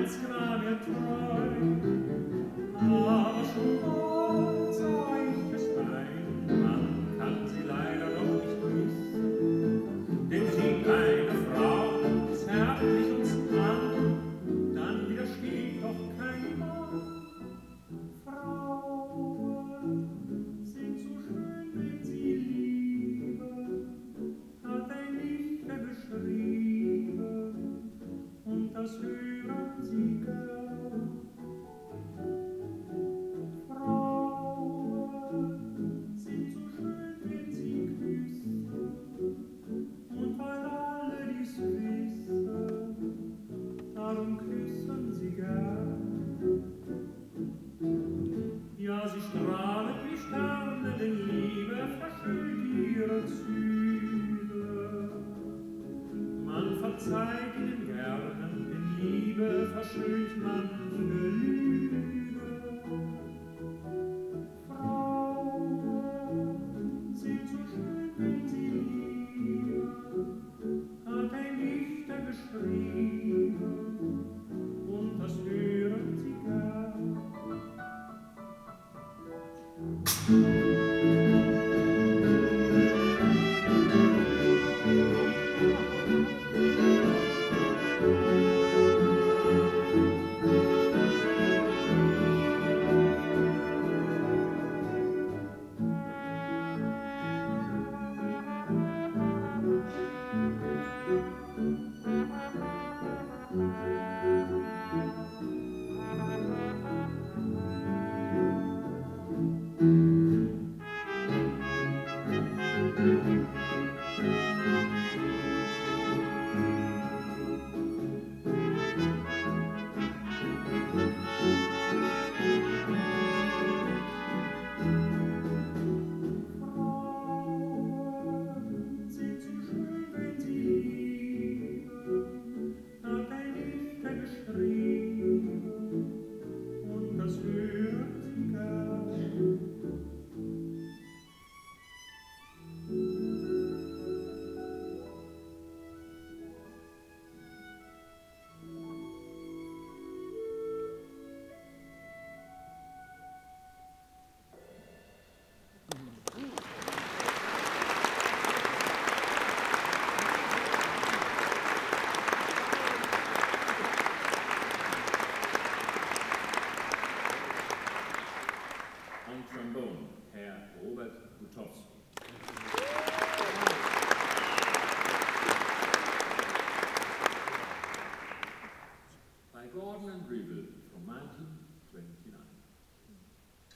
einst war mir treu. Aber schon bald sah ich es ein, man kann sie leider doch nicht missen. Denn sieht eine Frau zärtlich uns an, dann widersteht doch kein Mann. Frauen sind so schön, wenn sie lieben, hat ein Dichter geschrieben, und das hören sie gern. Frauen sind so schön, wenn sie küssen, und weil alle dies wissen, darum küssen sie gern. Ja, sie strahlen wie Sterne, denn Liebe verschönt ihre Züge. Man verzeiht ihnen gerne, denn Liebe verschönt manche Lüge. Frauen sind so schön, wenn sie lieben, hat ein Dichter geschrieben, und das hören sie gern.